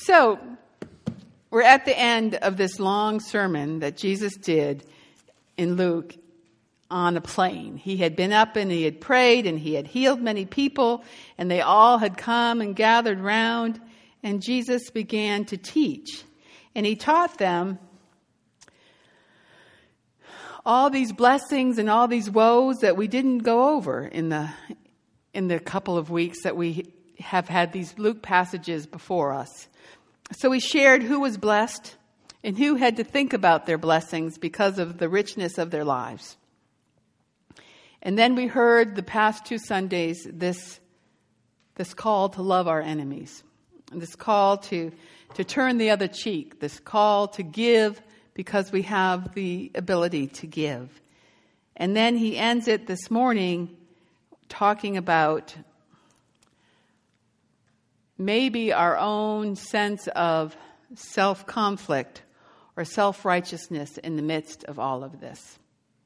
So, we're at the end of this long sermon that Jesus did in Luke on a plain. He had been up and he had prayed and he had healed many people, and they all had come and gathered round, and Jesus began to teach. And he taught them all these blessings and all these woes that we didn't go over in the couple of weeks that we have had these Luke passages before us. So he shared who was blessed and who had to think about their blessings because of the richness of their lives. And then we heard the past 2 Sundays this call to love our enemies, and this call to turn the other cheek, this call to give because we have the ability to give. And then he ends it this morning talking about maybe our own sense of self-conflict or self-righteousness in the midst of all of this.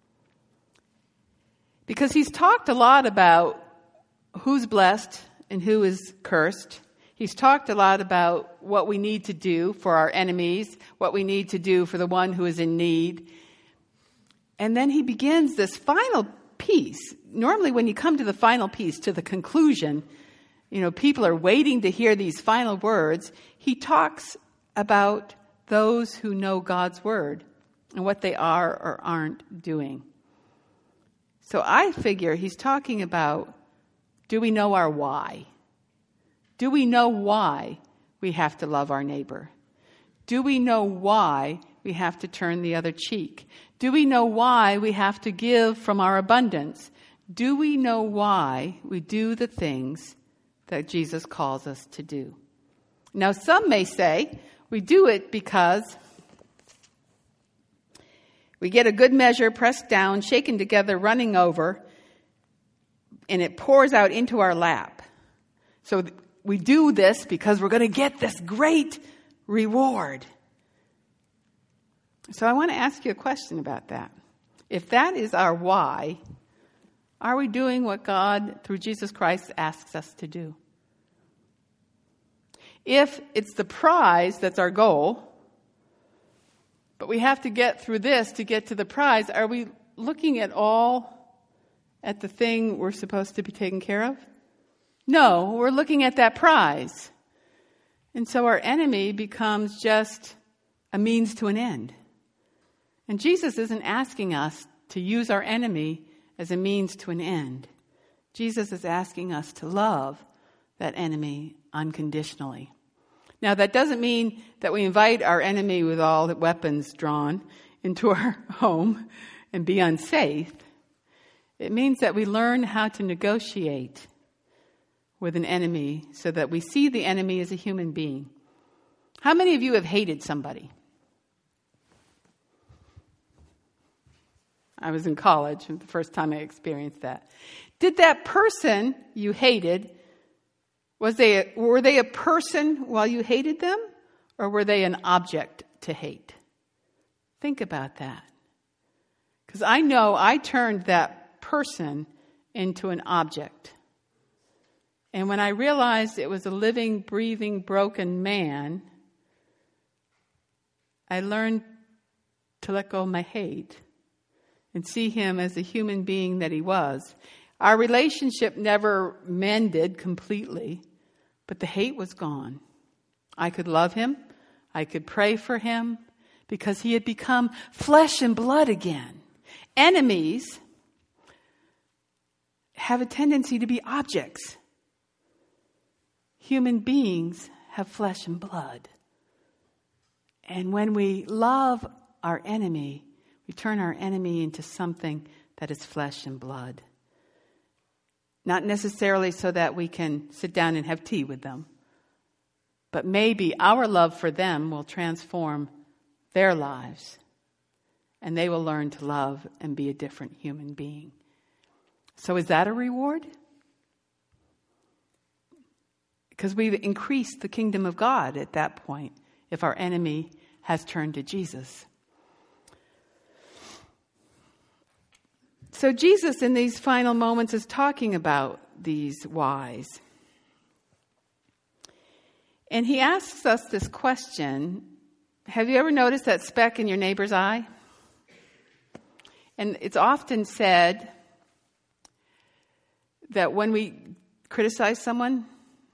Because he's talked a lot about who's blessed and who is cursed. He's talked a lot about what we need to do for our enemies, what we need to do for the one who is in need. And then he begins this final piece. Normally when you come to the final piece, to the conclusion, people are waiting to hear these final words. He talks about those who know God's word and what they are or aren't doing. So I figure he's talking about, do we know our why? Do we know why we have to love our neighbor? Do we know why we have to turn the other cheek? Do we know why we have to give from our abundance? Do we know why we do the things that Jesus calls us to do? Now, some may say we do it because we get a good measure, pressed down, shaken together, running over, and it pours out into our lap. So we do this because we're going to get this great reward. So I want to ask you a question about that. If that is our why, are we doing what God, through Jesus Christ, asks us to do? If it's the prize that's our goal, but we have to get through this to get to the prize, are we looking at the thing we're supposed to be taking care of? No, we're looking at that prize. And so our enemy becomes just a means to an end. And Jesus isn't asking us to use our enemy as a means to an end. Jesus is asking us to love that enemy unconditionally. Now, that doesn't mean that we invite our enemy with all the weapons drawn into our home and be unsafe. It means that we learn how to negotiate with an enemy so that we see the enemy as a human being. How many of you have hated somebody? I was in college, the first time I experienced that. Did that person you hated, were they a person while you hated them, or were they an object to hate? Think about that. Because I know I turned that person into an object. And when I realized it was a living, breathing, broken man, I learned to let go of my hate and see him as the human being that he was. Our relationship never mended completely, but the hate was gone. I could love him. I could pray for him because he had become flesh and blood again. Enemies have a tendency to be objects. Human beings have flesh and blood. And when we love our enemy, we turn our enemy into something that is flesh and blood. Not necessarily so that we can sit down and have tea with them, but maybe our love for them will transform their lives, and they will learn to love and be a different human being. So is that a reward? Because we've increased the kingdom of God at that point, if our enemy has turned to Jesus. So Jesus, in these final moments, is talking about these whys. And he asks us this question. Have you ever noticed that speck in your neighbor's eye? And it's often said that when we criticize someone,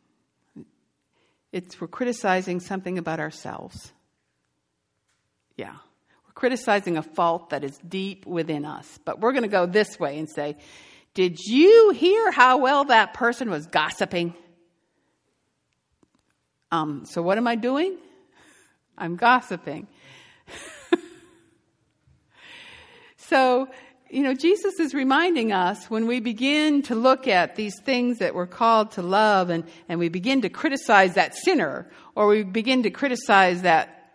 we're criticizing something about ourselves. Yeah. We're criticizing a fault that is deep within us. But we're going to go this way and say, did you hear how well that person was gossiping? So what am I doing? I'm gossiping. So, Jesus is reminding us when we begin to look at these things that we're called to love and we begin to criticize that sinner, or we begin to criticize that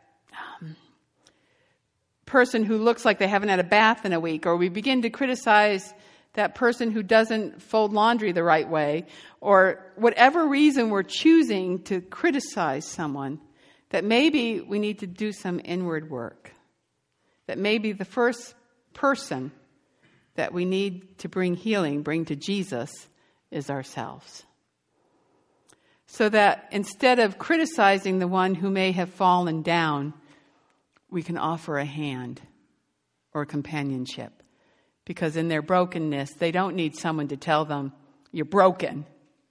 person who looks like they haven't had a bath in a week, or we begin to criticize that person who doesn't fold laundry the right way, or whatever reason we're choosing to criticize someone, that maybe we need to do some inward work. That maybe the first person that we need to bring healing, bring to Jesus, is ourselves. So that instead of criticizing the one who may have fallen down, we can offer a hand or companionship. Because in their brokenness, they don't need someone to tell them, you're broken.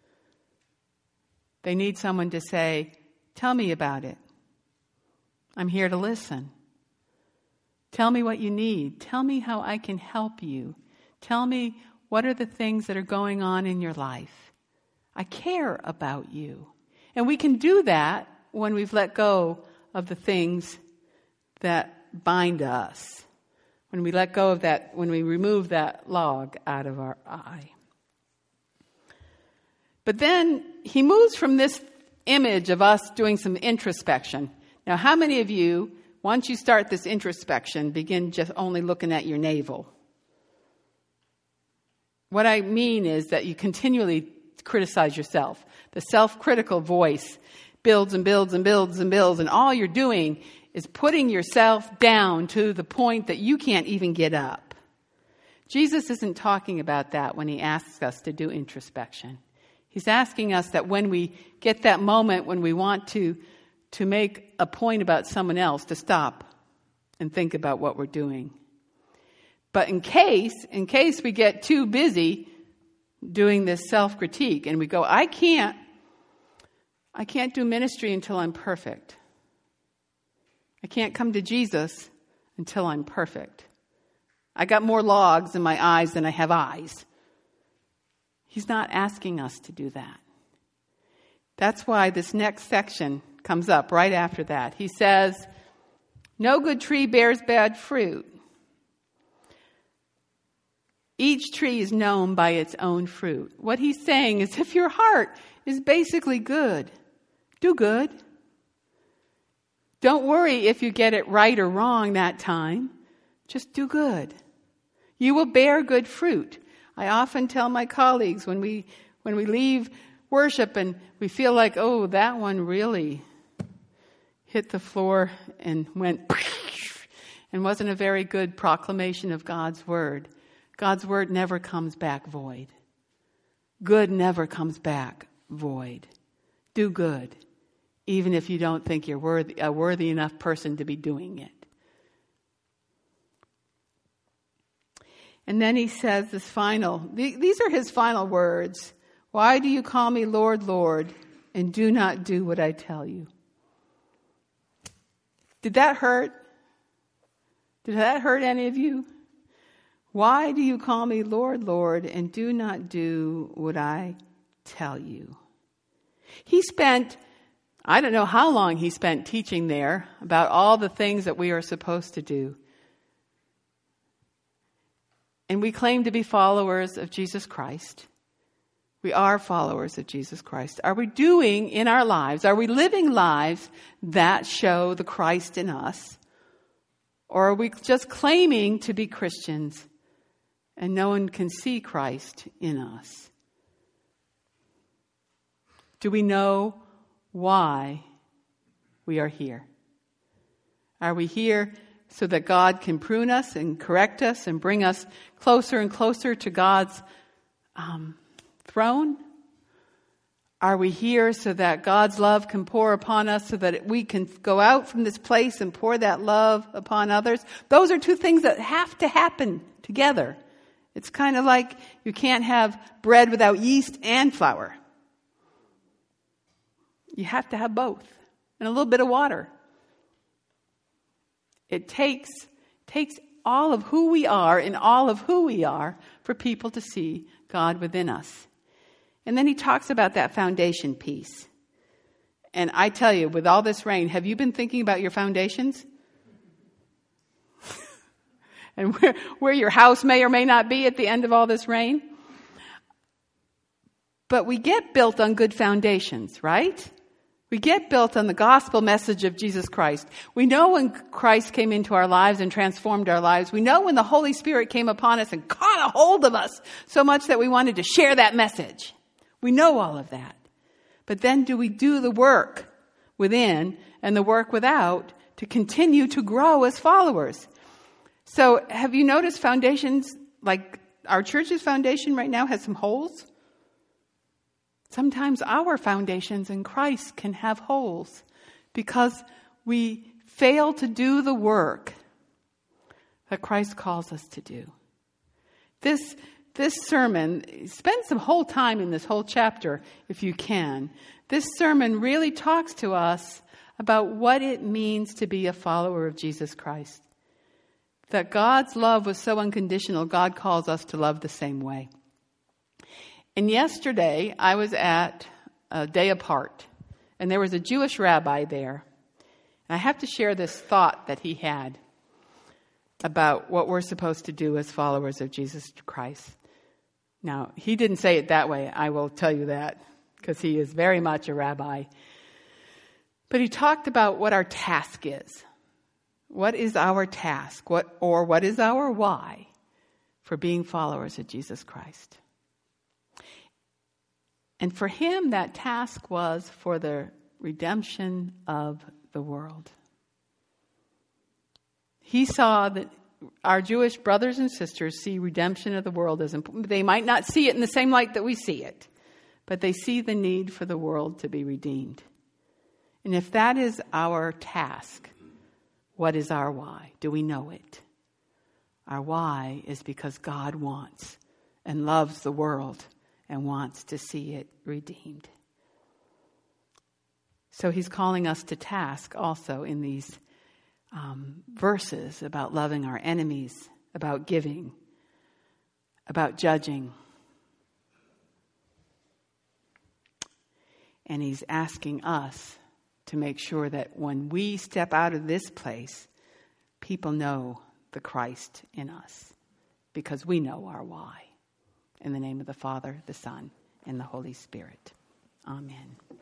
They need someone to say, tell me about it. I'm here to listen. Tell me what you need. Tell me how I can help you. Tell me what are the things that are going on in your life. I care about you. And we can do that when we've let go of the things that bind us. When we let go of that, when we remove that log out of our eye. But then he moves from this image of us doing some introspection. Now, how many of you, once you start this introspection, begin just only looking at your navel? What I mean is that you continually criticize yourself. The self-critical voice builds and builds and builds and builds, and all you're doing is putting yourself down to the point that you can't even get up. Jesus isn't talking about that when he asks us to do introspection. He's asking us that when we get that moment when we want to make a point about someone else, to stop and think about what we're doing. But in case we get too busy doing this self-critique and we go, I can't do ministry until I'm perfect. I can't come to Jesus until I'm perfect. I got more logs in my eyes than I have eyes. He's not asking us to do that. That's why this next section comes up right after that. He says, no good tree bears bad fruit. Each tree is known by its own fruit. What he's saying is if your heart is basically good, do good. Don't worry if you get it right or wrong that time. Just do good. You will bear good fruit. I often tell my colleagues when we leave worship and we feel like, oh, that one really hit the floor and went and wasn't a very good proclamation of God's word. God's word never comes back void. Good never comes back void. Do good, even if you don't think you're a worthy enough person to be doing it. And then he says these are his final words. Why do you call me Lord, Lord, and do not do what I tell you? Did that hurt? Did that hurt any of you? Why do you call me Lord, Lord, and do not do what I tell you? He spent, I don't know how long he spent teaching there about all the things that we are supposed to do. And we claim to be followers of Jesus Christ. We are followers of Jesus Christ. Are we doing in our lives, are we living lives that show the Christ in us? Or are we just claiming to be Christians and no one can see Christ in us? Do we know why we are here? Are we here so that God can prune us and correct us and bring us closer and closer to God's throne? Are we here so that God's love can pour upon us, so that we can go out from this place and pour that love upon others? Those are two things that have to happen together. It's kind of like you can't have bread without yeast and flour. You have to have both, and a little bit of water. It takes all of who we are and all of who we are for people to see God within us. And then he talks about that foundation piece. And I tell you, with all this rain, have you been thinking about your foundations? And where your house may or may not be at the end of all this rain? But we get built on good foundations, right? We get built on the gospel message of Jesus Christ. We know when Christ came into our lives and transformed our lives. We know when the Holy Spirit came upon us and caught a hold of us so much that we wanted to share that message. We know all of that. But then do we do the work within and the work without to continue to grow as followers? So have you noticed foundations, like our church's foundation right now has some holes? Sometimes our foundations in Christ can have holes because we fail to do the work that Christ calls us to do. This sermon, spend some whole time in this whole chapter if you can. This sermon really talks to us about what it means to be a follower of Jesus Christ. That God's love was so unconditional, God calls us to love the same way. And yesterday, I was at a day apart, and there was a Jewish rabbi there. And I have to share this thought that he had about what we're supposed to do as followers of Jesus Christ. Now, he didn't say it that way, I will tell you that, because he is very much a rabbi. But he talked about what our task is. What is our task? What is our why for being followers of Jesus Christ? And for him, that task was for the redemption of the world. He saw that our Jewish brothers and sisters see redemption of the world as important. They might not see it in the same light that we see it, but they see the need for the world to be redeemed. And if that is our task, what is our why? Do we know it? Our why is because God wants and loves the world and wants to see it redeemed. So he's calling us to task also in these verses about loving our enemies, about giving, about judging. And he's asking us to make sure that when we step out of this place, people know the Christ in us because we know our why. In the name of the Father, the Son, and the Holy Spirit. Amen.